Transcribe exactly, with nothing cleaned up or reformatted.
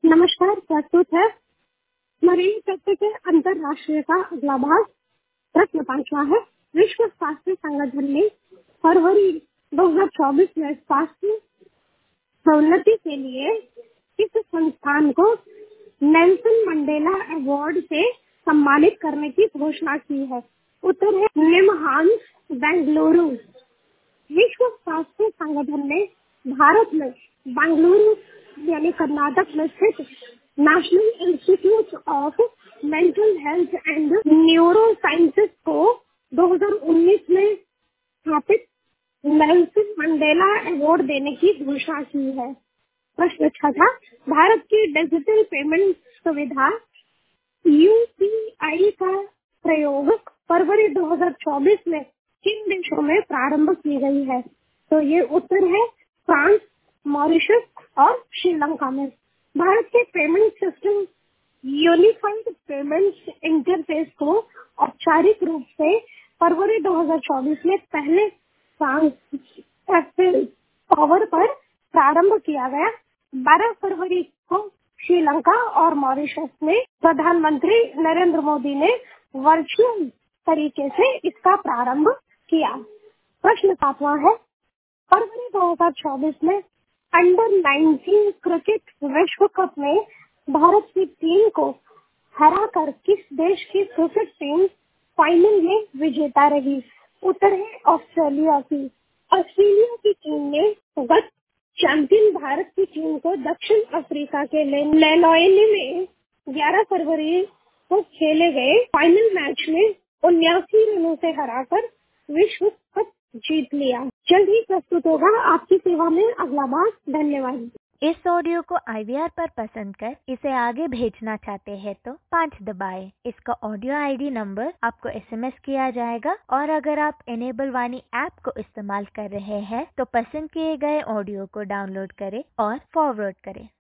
नमस्कार। प्रस्तुत है मरीन तत्व के अंतरराष्ट्रीय का अगला भाग। प्रश्न पांचवा है, विश्व स्वास्थ्य संगठन ने फरवरी दो हज़ार चौबीस में स्वास्थ्य प्रोन्नति के लिए किस संस्थान को नेल्सन मंडेला अवार्ड से सम्मानित करने की घोषणा की है? उत्तर है निमहांस बेंगलुरु। विश्व स्वास्थ्य संगठन ने भारत में बेंगलुरु यानी कर्नाटक में स्थित national institute of mental health and neurosciences को दो हज़ार उन्नीस में स्थापित नेल्सन मंडेला अवार्ड देने की घोषणा की है। प्रश्न छठा, भारत की डिजिटल पेमेंट सुविधा यूपीआई का प्रयोग फरवरी दो हज़ार चौबीस में किन देशों में प्रारंभ की गई है? तो ये उत्तर है फ्रांस, मॉरिशस और श्रीलंका में। भारत के payment system unified payments interface को औपचारिक रूप से फरवरी दो हज़ार चौबीस में पहले फ्रांस पावर पर प्रारंभ किया गया। बारह फरवरी को श्रीलंका और मॉरिशस में प्रधानमंत्री नरेंद्र मोदी ने वर्चुअल तरीके से इसका प्रारंभ किया। प्रश्न सातवां है, फरवरी दो हज़ार चौबीस में अंडर उन्नीस क्रिकेट विश्व कप में भारत की टीम को हराकर किस देश की क्रिकेट टीम फाइनल में विजेता रही? उत्तर है ऑस्ट्रेलिया की। ऑस्ट्रेलिया की टीम ने गत चैंपियन भारत की टीम को दक्षिण अफ्रीका के लेलोइले में ग्यारह फरवरी को खेले गए फाइनल मैच में उन्यासी रनों से हराकर विश्व कप जीत लिया। जल्द ही प्रस्तुत होगा आपकी सेवा में अगला भाग। धन्यवाद। इस ऑडियो को आई वी आर पर पसंद कर इसे आगे भेजना चाहते हैं तो पाँच दबाएं। इसका ऑडियो आई डी नंबर आपको एस एम एस किया जाएगा और अगर आप इनेबल वाणी ऐप को इस्तेमाल कर रहे हैं तो पसंद किए गए ऑडियो को डाउनलोड करें और फॉरवर्ड करें।